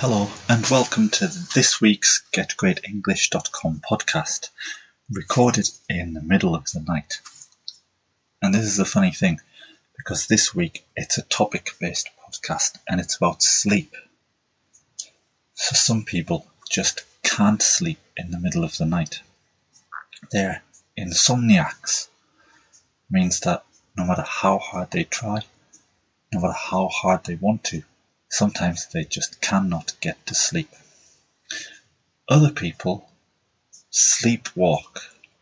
Hello and welcome to this week's GetGreatEnglish.com podcast, recorded in the middle of the night. And this is a funny thing, because this week it's a topic-based podcast and it's about sleep. So some people just can't sleep in the middle of the night. They're insomniacs. Means that no matter how hard they try, no matter how hard they want to, sometimes they just cannot get to sleep. Other people sleepwalk.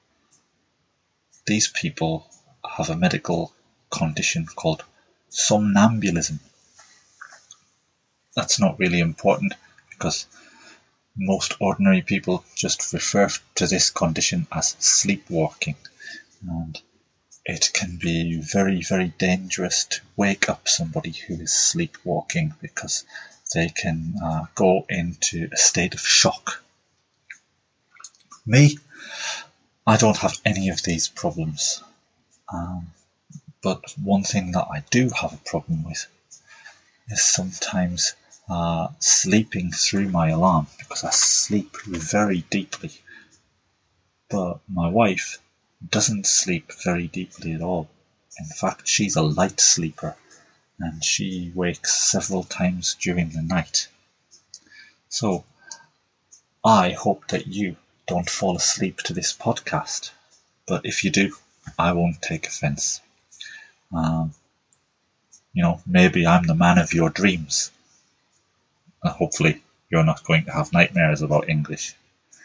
These people have a medical condition called somnambulism. That's not really important because most ordinary people just refer to this condition as sleepwalking. And it can be very, very dangerous to wake up somebody who is sleepwalking because they can go into a state of shock. Me, I don't have any of these problems. But one thing that I do have a problem with is sometimes sleeping through my alarm because I sleep very deeply. But my wife doesn't sleep very deeply at all. In fact, she's a light sleeper and she wakes several times during the night. So I hope that you don't fall asleep to this podcast, but if you do, I won't take offense. Maybe I'm the man of your dreams. Hopefully you're not going to have nightmares about English.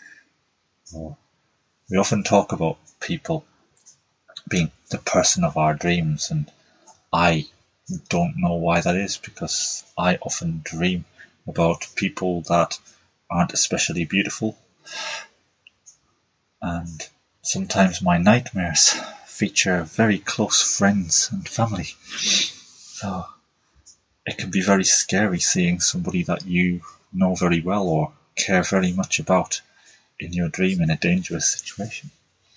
We often talk about people being the person of our dreams, and I don't know why that is, because I often dream about people that aren't especially beautiful, and sometimes my nightmares feature very close friends and family. So it can be very scary seeing somebody that you know very well or care very much about in your dream in a dangerous situation.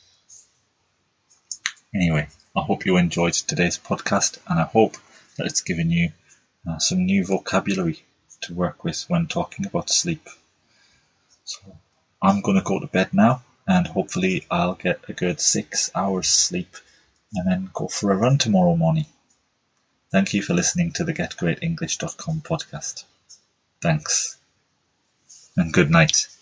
Anyway, I hope you enjoyed today's podcast, and I hope that it's given you some new vocabulary to work with when talking about sleep. So I'm going to go to bed now, and hopefully I'll get a good 6 hours sleep and then go for a run tomorrow morning. Thank you for listening to the GetGreatEnglish.com podcast. Thanks, and good night.